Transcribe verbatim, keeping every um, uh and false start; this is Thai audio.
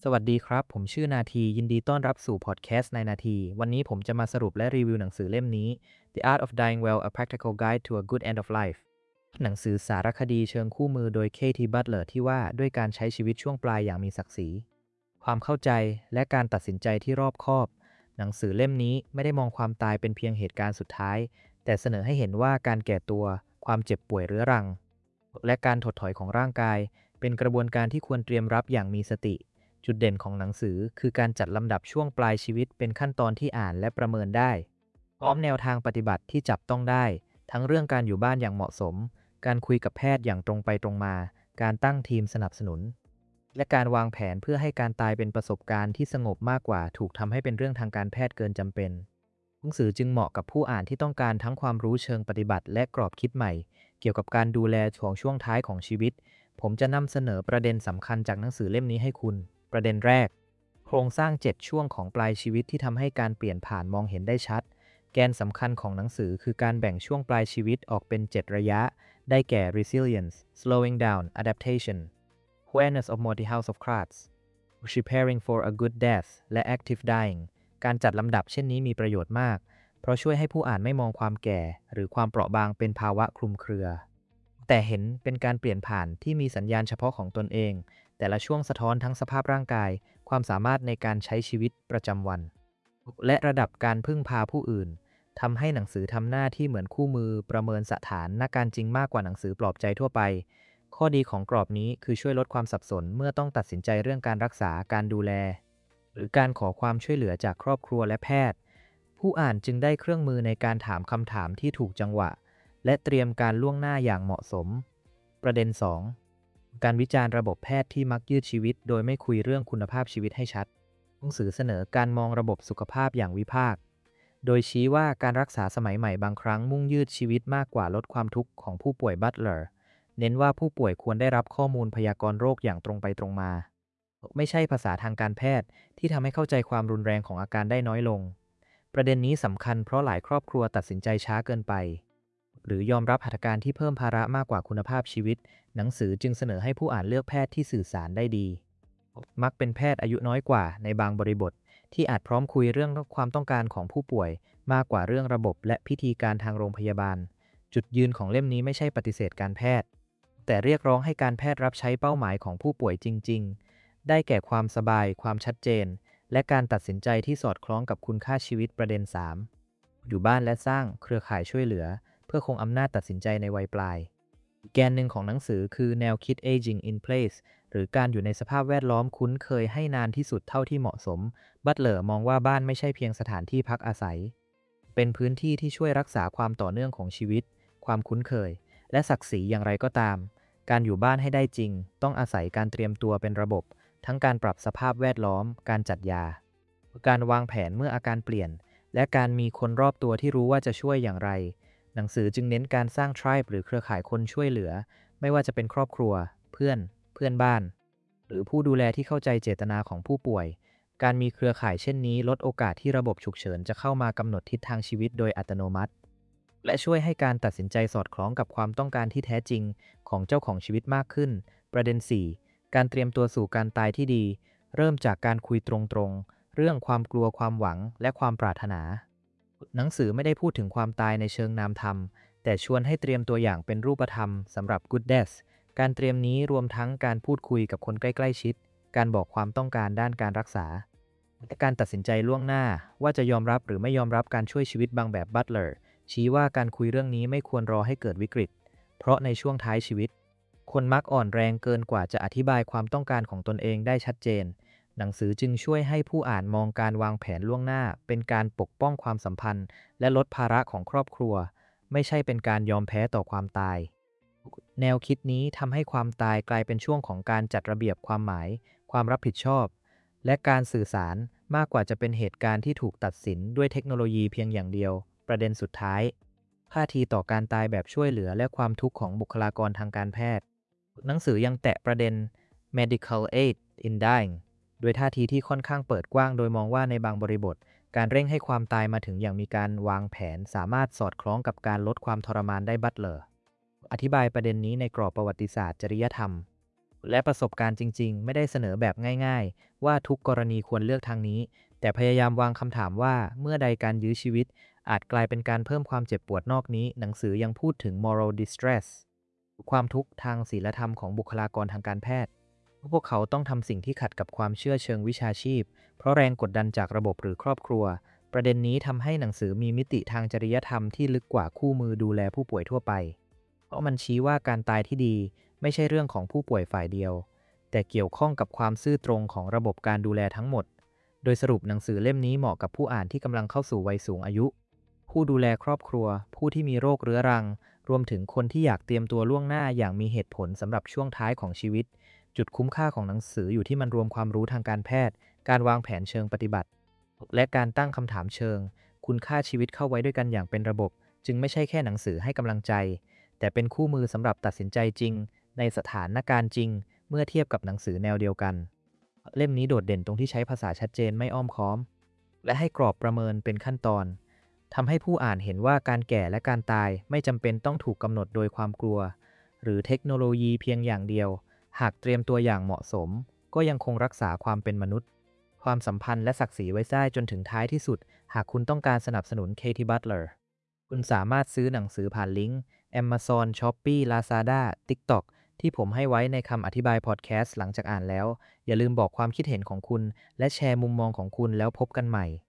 สวัสดีครับผมชื่อนาทียินดีต้อนรับสู่พอดแคสต์ในนาทีวันนี้ผมจะมาสรุปและรีวิวหนังสือเล่มนี้ The Art of Dying Well: A Practical Guide to a Good End of Life หนังสือสารคดีเชิงคู่มือโดยเคทีบัตเลอร์ที่ว่าด้วยการใช้ชีวิตช่วงปลายอย่างมีศักดิ์ศรีความเข้าใจและการตัดสินใจที่รอบคอบหนังสือเล่มนี้ไม่ได้มองความตายเป็นเพียงเหตุการณ์สุดท้ายแต่เสนอให้เห็นว่าการแก่ตัวความเจ็บป่วยเรื้อรังและการถดถอยของร่างกายเป็นกระบวนการที่ควรเตรียมรับอย่างมีสติจุดเด่นของหนังสือคือการจัดลำดับช่วงปลายชีวิตเป็นขั้นตอนที่อ่านและประเมินได้พร้อมแนวทางปฏิบัติที่จับต้องได้ทั้งเรื่องการอยู่บ้านอย่างเหมาะสมการคุยกับแพทย์อย่างตรงไปตรงมาการตั้งทีมสนับสนุนและการวางแผนเพื่อให้การตายเป็นประสบการณ์ที่สงบมากกว่าถูกทำให้เป็นเรื่องทางการแพทย์เกินจำเป็นหนังสือจึงเหมาะกับผู้อ่านที่ต้องการทั้งความรู้เชิงปฏิบัติและกรอบคิดใหม่เกี่ยวกับการดูแลของช่วงท้ายของชีวิตผมจะนำเสนอประเด็นสำคัญจากหนังสือเล่มนี้ให้คุณประเด็นแรกโครงสร้างเจ็ดช่วงของปลายชีวิตที่ทำให้การเปลี่ยนผ่านมองเห็นได้ชัดแกนสำคัญของหนังสือคือการแบ่งช่วงปลายชีวิตออกเป็นเจ็ดระยะได้แก่ resilience slowing down adaptation awareness of multi house of cards preparing for a good death และ active dying การจัดลำดับเช่นนี้มีประโยชน์มากเพราะช่วยให้ผู้อ่านไม่มองความแก่หรือความเปราะบางเป็นภาวะคลุมเครือ แต่เห็นเป็นการเปลี่ยนผ่านที่มีสัญญาณเฉพาะของตนเองแต่ละช่วงสะท้อนทั้งสภาพร่างกายความสามารถในการใช้ชีวิตประจำวันและระดับการพึ่งพาผู้อื่นทำให้หนังสือทำหน้าที่เหมือนคู่มือประเมินสถานการณ์จริงมากกว่าหนังสือปลอบใจทั่วไปข้อดีของกรอบนี้คือช่วยลดความสับสนเมื่อต้องตัดสินใจเรื่องการรักษาการดูแลหรือการขอความช่วยเหลือจากครอบครัวและแพทย์ผู้อ่านจึงได้เครื่องมือในการถามคำถามที่ถูกจังหวะและเตรียมการล่วงหน้าอย่างเหมาะสมประเด็นสองการวิจารณ์ระบบแพทย์ที่มักยืดชีวิตโดยไม่คุยเรื่องคุณภาพชีวิตให้ชัดหนังสือเสนอการมองระบบสุขภาพอย่างวิพากษ์โดยชี้ว่าการรักษาสมัยใหม่บางครั้งมุ่งยืดชีวิตมากกว่าลดความทุกข์ของผู้ป่วยบัตเลอร์เน้นว่าผู้ป่วยควรได้รับข้อมูลพยากรณ์โรคอย่างตรงไปตรงมาไม่ใช่ภาษาทางการแพทย์ที่ทำให้เข้าใจความรุนแรงของอาการได้น้อยลงประเด็นนี้สำคัญเพราะหลายครอบครัวตัดสินใจช้าเกินไปหรือยอมรับหัตถการที่เพิ่มภาระมากกว่าคุณภาพชีวิตหนังสือจึงเสนอให้ผู้อ่านเลือกแพทย์ที่สื่อสารได้ดีมักเป็นแพทย์อายุน้อยกว่าในบางบริบทที่อาจพร้อมคุยเรื่องความต้องการของผู้ป่วยมากกว่าเรื่องระบบและพิธีการทางโรงพยาบาลจุดยืนของเล่มนี้ไม่ใช่ปฏิเสธการแพทย์แต่เรียกร้องให้การแพทย์รับใช้เป้าหมายของผู้ป่วยจริงๆได้แก่ความสบายความชัดเจนและการตัดสินใจที่สอดคล้องกับคุณค่าชีวิตประเด็นสามอยู่บ้านและสร้างเครือข่ายช่วยเหลือเพื่อคงอำนาจตัดสินใจในวัยปลายแกนหนึ่งของหนังสือคือแนวคิด aging in place หรือการอยู่ในสภาพแวดล้อมคุ้นเคยให้นานที่สุดเท่าที่เหมาะสมบัตเลอร์มองว่าบ้านไม่ใช่เพียงสถานที่พักอาศัยเป็นพื้นที่ที่ช่วยรักษาความต่อเนื่องของชีวิตความคุ้นเคยและศักดิ์ศรีอย่างไรก็ตามการอยู่บ้านให้ได้จริงต้องอาศัยการเตรียมตัวเป็นระบบทั้งการปรับสภาพแวดล้อมการจัดยาการวางแผนเมื่ออาการเปลี่ยนและการมีคนรอบตัวที่รู้ว่าจะช่วยอย่างไรหนังสือจึงเน้นการสร้าง tribe หรือเครือข่ายคนช่วยเหลือไม่ว่าจะเป็นครอบครัวเพื่อนเพื่อนบ้านหรือผู้ดูแลที่เข้าใจเจตนาของผู้ป่วยการมีเครือข่ายเช่นนี้ลดโอกาสที่ระบบฉุกเฉินจะเข้ามากำหนดทิศทางชีวิตโดยอัตโนมัติและช่วยให้การตัดสินใจสอดคล้องกับความต้องการที่แท้จริงของเจ้าของชีวิตมากขึ้นประเด็นสี่การเตรียมตัวสู่การตายที่ดีเริ่มจากการคุยตรงๆเรื่องความกลัวความหวังและความปรารถนาหนังสือไม่ได้พูดถึงความตายในเชิงนามธรรมแต่ชวนให้เตรียมตัวอย่างเป็นรูปธรรมสำหรับ Good Death การเตรียมนี้รวมทั้งการพูดคุยกับคนใกล้ๆชิดการบอกความต้องการด้านการรักษาและการตัดสินใจล่วงหน้าว่าจะยอมรับหรือไม่ยอมรับการช่วยชีวิตบางแบบบัตเลอร์ชี้ว่าการคุยเรื่องนี้ไม่ควรรอให้เกิดวิกฤตเพราะในช่วงท้ายชีวิตคนมักอ่อนแรงเกินกว่าจะอธิบายความต้องการของตนเองได้ชัดเจนหนังสือจึงช่วยให้ผู้อ่านมองการวางแผนล่วงหน้าเป็นการปกป้องความสัมพันธ์และลดภาระของครอบครัวไม่ใช่เป็นการยอมแพ้ต่อความตายแนวคิดนี้ทำให้ความตายกลายเป็นช่วงของการจัดระเบียบความหมายความรับผิดชอบและการสื่อสารมากกว่าจะเป็นเหตุการณ์ที่ถูกตัดสินด้วยเทคโนโลยีเพียงอย่างเดียวประเด็นสุดท้ายท่าทีต่อการตายแบบช่วยเหลือและความทุกข์ของบุคลากรทางการแพทย์หนังสือยังแตะประเด็น medical aid in dying โดยท่าทีที่ค่อนข้างเปิดกว้างโดยมองว่าในบางบริบทการเร่งให้ความตายมาถึงอย่างมีการวางแผนสามารถสอดคล้องกับการลดความทรมานได้บัตเลอร์อธิบายประเด็นนี้ในกรอบประวัติศาสตร์จริยธรรมและประสบการณ์จริงๆไม่ได้เสนอแบบง่ายๆว่าทุกกรณีควรเลือกทางนี้แต่พยายามวางคำถามว่าเมื่อใดการยื้อชีวิตอาจกลายเป็นการเพิ่มความเจ็บปวดนอกนี้หนังสือยังพูดถึง moral distress ความทุกข์ทางศีลธรรมของบุคลากรทางการแพทย์พวกเขาต้องทำสิ่งที่ขัดกับความเชื่อเชิงวิชาชีพเพราะแรงกดดันจากระบบหรือครอบครัวประเด็นนี้ทำให้หนังสือมีมิติทางจริยธรรมที่ลึกกว่าคู่มือดูแลผู้ป่วยทั่วไปเพราะมันชี้ว่าการตายที่ดีไม่ใช่เรื่องของผู้ป่วยฝ่ายเดียวแต่เกี่ยวข้องกับความซื่อตรงของระบบการดูแลทั้งหมดโดยสรุปหนังสือเล่มนี้เหมาะกับผู้อ่านที่กำลังเข้าสู่วัยสูงอายุผู้ดูแลครอบครัวผู้ที่มีโรคเรื้อรังรวมถึงคนที่อยากเตรียมตัวล่วงหน้าอย่างมีเหตุผลสำหรับช่วงท้ายของชีวิตจุดคุ้มค่าของหนังสืออยู่ที่มันรวมความรู้ทางการแพทย์การวางแผนเชิงปฏิบัติและการตั้งคำถามเชิงคุณค่าชีวิตเข้าไว้ด้วยกันอย่างเป็นระบบจึงไม่ใช่แค่หนังสือให้กำลังใจแต่เป็นคู่มือสำหรับตัดสินใจจริงในสถานการณ์จริงเมื่อเทียบกับหนังสือแนวเดียวกันเล่มนี้โดดเด่นตรงที่ใช้ภาษาชัดเจนไม่อ้อมค้อมและให้กรอบประเมินเป็นขั้นตอนทำให้ผู้อ่านเห็นว่าการแก่และการตายไม่จำเป็นต้องถูกกำหนดโดยความกลัวหรือเทคโนโลยีเพียงอย่างเดียวหากเตรียมตัวอย่างเหมาะสมก็ยังคงรักษาความเป็นมนุษย์ความสัมพันธ์และศักดิ์ศรีไว้ได้จนถึงท้ายที่สุดหากคุณต้องการสนับสนุน Katie Butler คุณสามารถซื้อหนังสือผ่านลิงก์ Amazon Shopee Lazada TikTok ที่ผมให้ไว้ในคำอธิบายพอดแคสต์หลังจากอ่านแล้วอย่าลืมบอกความคิดเห็นของคุณและแชร์มุมมองของคุณแล้วพบกันใหม่